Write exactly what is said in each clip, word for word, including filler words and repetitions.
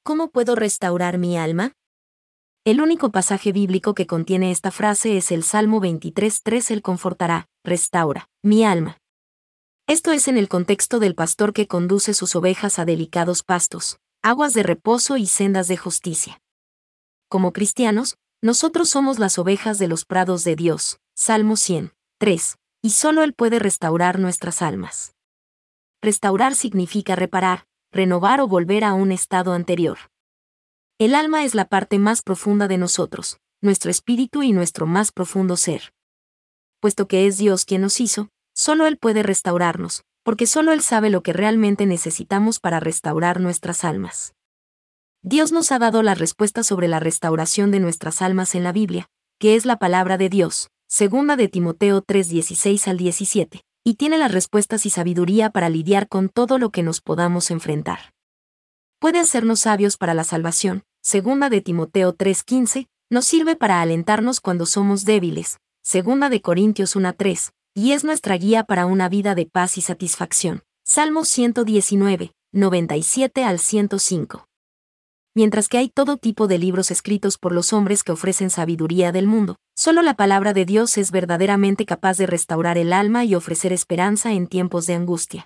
¿Cómo puedo restaurar mi alma? El único pasaje bíblico que contiene esta frase es el Salmo veintitrés tres. Él confortará, restaura, mi alma. Esto es en el contexto del pastor que conduce sus ovejas a delicados pastos, aguas de reposo y sendas de justicia. Como cristianos, nosotros somos las ovejas de los prados de Dios, Salmo cien tres, y solo Él puede restaurar nuestras almas. Restaurar significa reparar, renovar o volver a un estado anterior. El alma es la parte más profunda de nosotros, nuestro espíritu y nuestro más profundo ser. Puesto que es Dios quien nos hizo, solo Él puede restaurarnos, porque solo Él sabe lo que realmente necesitamos para restaurar nuestras almas. Dios nos ha dado las respuestas sobre la restauración de nuestras almas en la Biblia, que es la palabra de Dios, segunda de Timoteo tres dieciséis al diecisiete, y tiene las respuestas y sabiduría para lidiar con todo lo que nos podamos enfrentar. Puede hacernos sabios para la salvación, segunda de Timoteo tres quince, nos sirve para alentarnos cuando somos débiles, segunda de Corintios uno tres, y es nuestra guía para una vida de paz y satisfacción, Salmo ciento diecinueve, noventa y siete al ciento cinco. Mientras que hay todo tipo de libros escritos por los hombres que ofrecen sabiduría del mundo, solo la palabra de Dios es verdaderamente capaz de restaurar el alma y ofrecer esperanza en tiempos de angustia.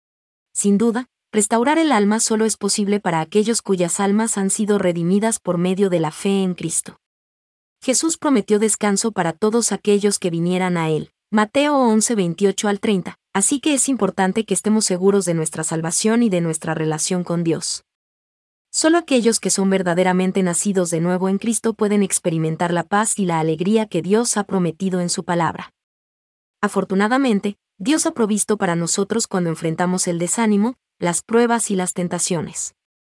Sin duda, restaurar el alma solo es posible para aquellos cuyas almas han sido redimidas por medio de la fe en Cristo. Jesús prometió descanso para todos aquellos que vinieran a Él, Mateo once veintiocho al treinta, así que es importante que estemos seguros de nuestra salvación y de nuestra relación con Dios. Solo aquellos que son verdaderamente nacidos de nuevo en Cristo pueden experimentar la paz y la alegría que Dios ha prometido en su palabra. Afortunadamente, Dios ha provisto para nosotros cuando enfrentamos el desánimo, las pruebas y las tentaciones.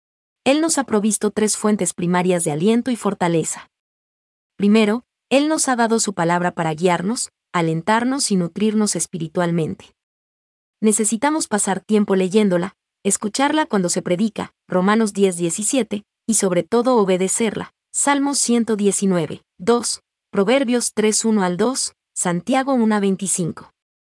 Él nos ha provisto tres fuentes primarias de aliento y fortaleza. Primero, Él nos ha dado su palabra para guiarnos, alentarnos y nutrirnos espiritualmente. Necesitamos pasar tiempo leyéndola, escucharla cuando se predica, Romanos diez diecisiete, y sobre todo obedecerla, Salmos ciento diecinueve, dos, Proverbios tres uno al dos, Santiago uno veinticinco.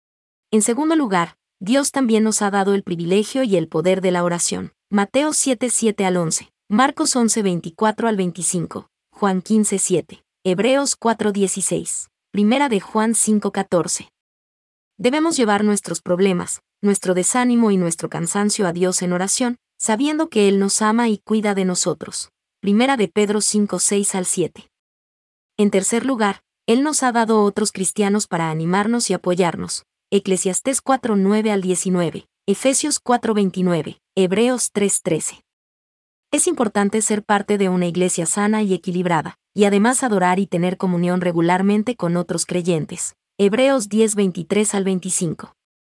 En segundo lugar, Dios también nos ha dado el privilegio y el poder de la oración, Mateo siete siete al once, Marcos once veinticuatro al veinticinco, Juan quince siete, Hebreos cuatro dieciséis, Primera de Juan cinco catorce. Debemos llevar nuestros problemas, nuestro desánimo y nuestro cansancio a Dios en oración, sabiendo que Él nos ama y cuida de nosotros. Primera de Pedro cinco seis al siete. En tercer lugar, Él nos ha dado otros cristianos para animarnos y apoyarnos. Eclesiastés cuatro nueve al diecinueve, Efesios cuatro veintinueve, Hebreos tres trece. Es importante ser parte de una iglesia sana y equilibrada, y además adorar y tener comunión regularmente con otros creyentes. Hebreos diez veintitrés al veinticinco.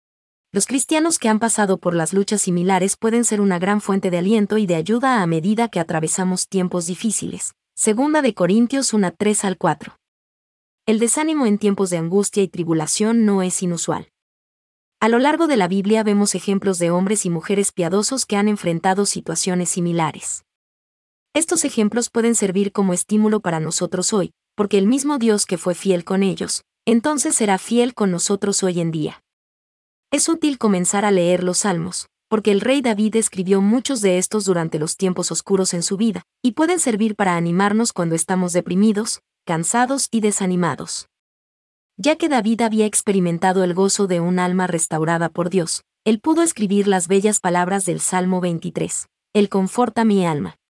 Los cristianos que han pasado por las luchas similares pueden ser una gran fuente de aliento y de ayuda a medida que atravesamos tiempos difíciles. Segunda de Corintios uno tres al cuatro. El desánimo en tiempos de angustia y tribulación no es inusual. A lo largo de la Biblia vemos ejemplos de hombres y mujeres piadosos que han enfrentado situaciones similares. Estos ejemplos pueden servir como estímulo para nosotros hoy, porque el mismo Dios que fue fiel con ellos, entonces será fiel con nosotros hoy en día. Es útil comenzar a leer los Salmos, porque el rey David escribió muchos de estos durante los tiempos oscuros en su vida, y pueden servir para animarnos cuando estamos deprimidos, cansados y desanimados. Ya que David había experimentado el gozo de un alma restaurada por Dios, él pudo escribir las bellas palabras del Salmo veintitrés. Él conforta mi alma.